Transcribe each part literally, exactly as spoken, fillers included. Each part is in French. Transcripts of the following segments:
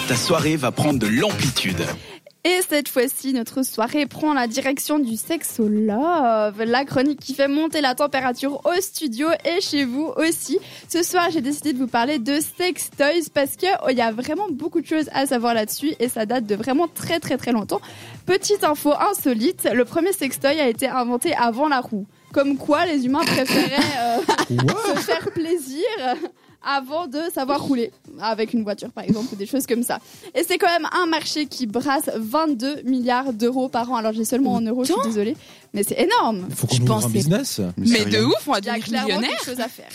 ta soirée va prendre de l'amplitude. Et cette fois-ci, notre soirée prend la direction du sex love, la chronique qui fait monter la température au studio et chez vous aussi. Ce soir, j'ai décidé de vous parler de sex toys parce que il y a vraiment beaucoup de choses à savoir là-dessus et ça date de vraiment très très très longtemps. Petite info insolite, le premier sextoy a été inventé avant la roue. Comme quoi, les humains préféraient euh, se faire plaisir avant de savoir rouler avec une voiture par exemple ou des choses comme ça. Et c'est quand même un marché qui brasse vingt-deux milliards d'euros par an. Alors j'ai seulement en euros, je suis désolée, mais c'est énorme. Il faut qu'on ouvre un business. Mais, mais de ouf, on va Il y a devenir clairement millionnaire. quelque chose à faire.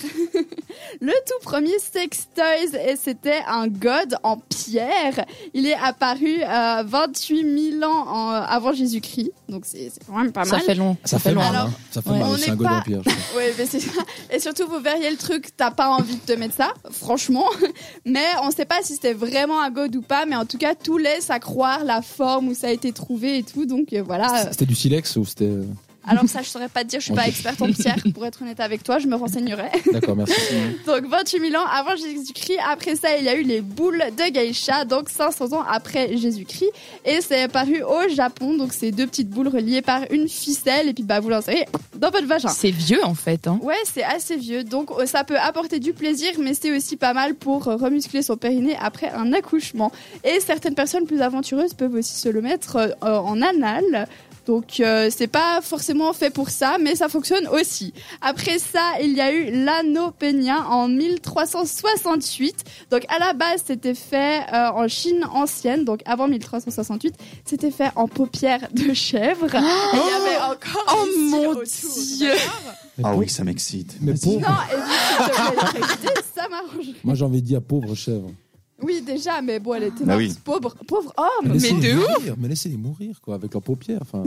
Le tout premier sex toys, et c'était un god en pierre. Il est apparu euh, vingt-huit mille ans en, avant Jésus-Christ, donc c'est, c'est quand même pas Ça mal. fait long. Ça, Ça fait fait mal, long. hein. Ça fait Ouais. mal, On c'est n'est un god pas- en pierre. je crois. Oui, mais c'est ça. Et surtout, vous verriez le truc, t'as pas envie de te mettre ça, franchement. Mais on sait pas si c'était vraiment un god ou pas, mais en tout cas, tout laisse à croire la forme où ça a été trouvé et tout, donc euh, voilà. C'était du silex ou c'était... Alors ça, je saurais pas te dire, je suis pas Ok. experte en pierre, pour être honnête avec toi, je me renseignerai. D'accord, merci. Donc vingt-huit mille ans avant Jésus-Christ. Après ça, il y a eu les boules de geisha, donc cinq cents ans après Jésus-Christ. Et c'est apparu au Japon, donc c'est deux petites boules reliées par une ficelle, et puis bah vous l'insérez dans votre vagin. C'est vieux en fait. Hein. Ouais, c'est assez vieux, donc euh, ça peut apporter du plaisir, mais c'est aussi pas mal pour euh, remuscler son périnée après un accouchement. Et certaines personnes plus aventureuses peuvent aussi se le mettre euh, en anal. Donc euh, c'est pas forcément fait pour ça, mais ça fonctionne aussi. Après ça, il y a eu l'anneau pénien en mille trois cent soixante-huit. Donc à la base, c'était fait euh, en Chine ancienne, donc avant mille trois cent soixante-huit, c'était fait en paupières de chèvre. Et il y avait encore Oh des cils mon autour, Dieu. d'accord ? Ah oui, ça m'excite. Mais Vas-y. pauvre. Non, et vu que je devais l'électricité, ça m'arrange. Moi, j'ai envie de dire pauvre chèvre. Oui, déjà, mais bon, elle était Bah morte. oui. Pauvre, pauvre homme. laissez-les mais de mourir, Mais laissez-les mourir, quoi, avec leurs paupières. Enfin,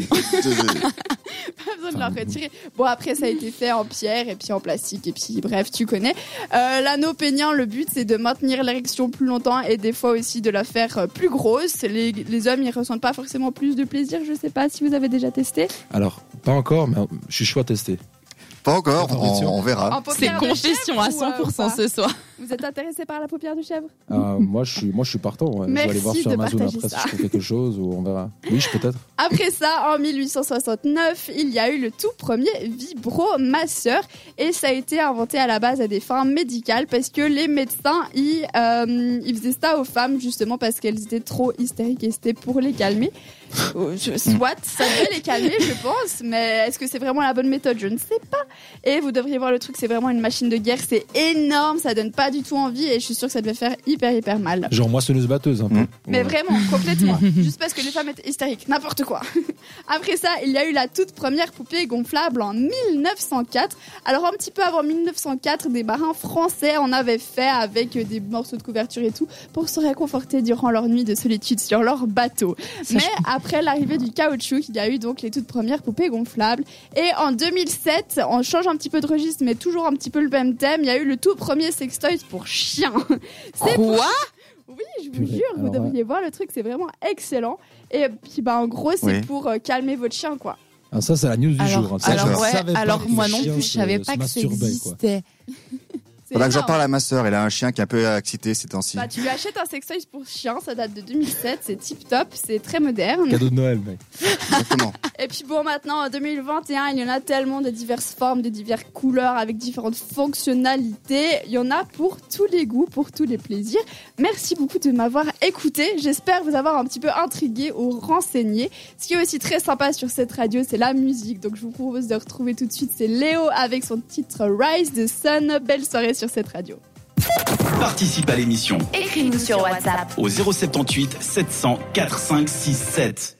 Pas besoin de la retirer. Bon, après, ça a été fait en pierre et puis en plastique et puis bref, tu connais. Euh, l'anneau pénien, le but, c'est de maintenir l'érection plus longtemps et des fois aussi de la faire euh, plus grosse. Les, les hommes, ils ressentent pas forcément plus de plaisir. Je sais pas si vous avez déjà testé. alors, pas encore, mais je suis chaud à tester. Pas encore, Attention. on, on verra. En C'est paupières de confession chèvre à ou, cent pour cent euh, ou pas ce soir. Vous êtes intéressé par la paupière de chèvre? Euh, moi, je suis, moi, je suis partant. Ouais. Je vais aller Merci voir sur de Amazon partager après ça. si je trouve quelque chose ou on verra. Oui, je peut-être. Après ça, en mille huit cent soixante-neuf, il y a eu le tout premier vibromasseur et ça a été inventé à la base à des fins médicales parce que les médecins, ils, euh, ils faisaient ça aux femmes justement parce qu'elles étaient trop hystériques et c'était pour les calmer. Oh, je- Soit, ça devait les calmer, je pense, mais est-ce que c'est vraiment la bonne méthode? Je ne sais pas. Et vous devriez voir le truc, c'est vraiment une machine de guerre, c'est énorme, ça donne pas du tout envie et je suis sûre que ça devait faire hyper hyper mal. Genre moissonneuse-batteuse, un peu. Mm. Mais Ouais. vraiment, complètement. Juste parce que les femmes étaient hystériques, n'importe quoi. Après ça, il y a eu la toute première poupée gonflable en mille neuf cent quatre. Alors un petit peu avant mille neuf cent quatre, des marins français en avaient fait avec des morceaux de couverture et tout pour se réconforter durant leur nuit de solitude sur leur bateau. Mais après l'arrivée du caoutchouc, il y a eu donc les toutes premières poupées gonflables. Et en deux mille sept, on change un petit peu de registre, mais toujours un petit peu le même thème, il y a eu le tout premier sextoy pour chiens. C'est Quoi? oui, je vous Purée, jure, vous alors, devriez voir le truc, c'est vraiment excellent. Et puis, bah, en gros, c'est Oui. pour euh, calmer votre chien, quoi. Ah, ça, c'est la news du Alors, jour. hein. Ça, alors, je ouais, savais pas alors que moi les non chiens plus, je se- savais se pas que ça masturbaient, quoi. existait. C'est Faudra que j'en énorme. parle à ma sœur. Elle a un chien qui est un peu excité ces temps-ci. Bah, tu lui achètes un sextoy pour chien, ça date de deux mille sept, c'est tip top, c'est très moderne. Cadeau de Noël, mec. Exactement. Et puis bon, maintenant en deux mille vingt et un, il y en a tellement de diverses formes, de diverses couleurs, avec différentes fonctionnalités. Il y en a pour tous les goûts, pour tous les plaisirs. Merci beaucoup de m'avoir écouté. J'espère vous avoir un petit peu intrigué ou renseigné. Ce qui est aussi très sympa sur cette radio, c'est la musique. Donc je vous propose de retrouver tout de suite, c'est Léo avec son titre Rise the Sun. Belle soirée sur cette radio. Participe à l'émission Écris-nous sur WhatsApp. au zéro sept huit sept cents quarante-cinq soixante-sept.